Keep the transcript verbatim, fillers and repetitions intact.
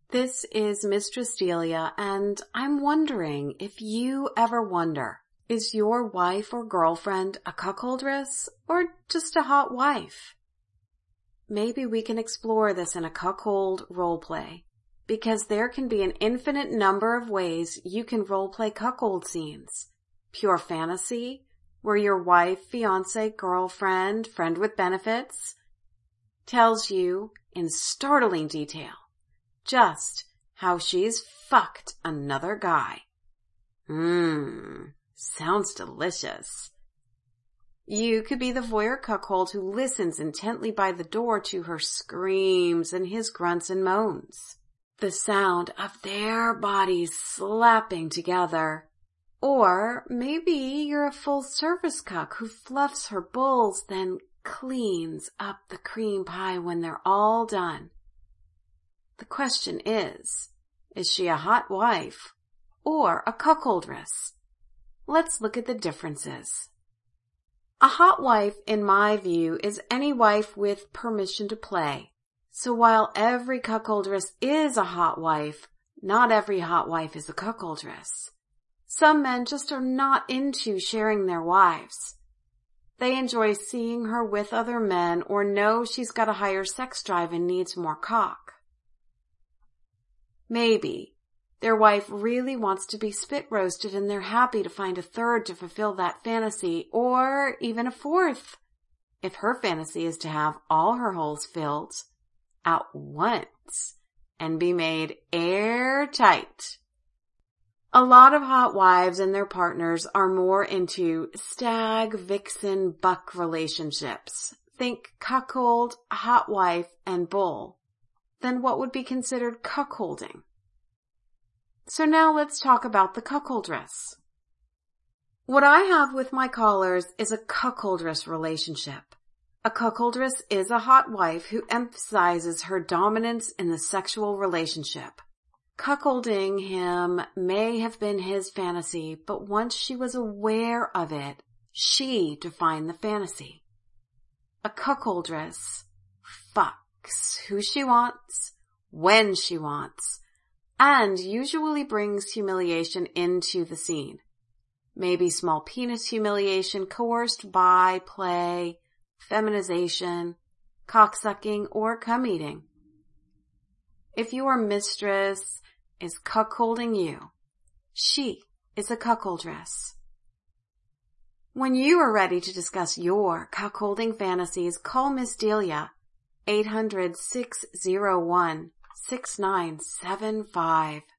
This is Mistress Delia, and I'm wondering if you ever wonder, is your wife or girlfriend a cuckoldress or just a hot wife? Maybe we can explore this in a cuckold roleplay, because there can be an infinite number of ways you can roleplay cuckold scenes. Pure fantasy, where your wife, fiance, girlfriend, friend with benefits tells you in startling detail just how she's fucked another guy. Mmm, sounds delicious. You could be the voyeur cuckold who listens intently by the door to her screams and his grunts and moans, the sound of their bodies slapping together. Or maybe you're a full-service cuck who fluffs her bowls, then cleans up the cream pie when they're all done. The question is, is she a hot wife or a cuckoldress? Let's look at the differences. A hot wife, in my view, is any wife with permission to play. So while every cuckoldress is a hot wife, not every hot wife is a cuckoldress. Some men just are not into sharing their wives. They enjoy seeing her with other men or know she's got a higher sex drive and needs more cock. Maybe their wife really wants to be spit roasted and they're happy to find a third to fulfill that fantasy, or even a fourth, if her fantasy is to have all her holes filled at once and be made airtight. A lot of hot wives and their partners are more into stag, vixen, buck relationships. Think cuckold, hot wife, and bull. Than what would be considered cuckolding. So now let's talk about the cuckoldress. What I have with my callers is a cuckoldress relationship. A cuckoldress is a hot wife who emphasizes her dominance in the sexual relationship. Cuckolding him may have been his fantasy, but once she was aware of it, she defined the fantasy. A cuckoldress fucks who she wants, when she wants, and usually brings humiliation into the scene. Maybe small penis humiliation coerced by play, feminization, cocksucking, or cum eating. If your mistress is cuckolding you, she is a cuckoldress. When you are ready to discuss your cuckolding fantasies, call Miss Delia, eight hundred, six oh one, six nine seven five.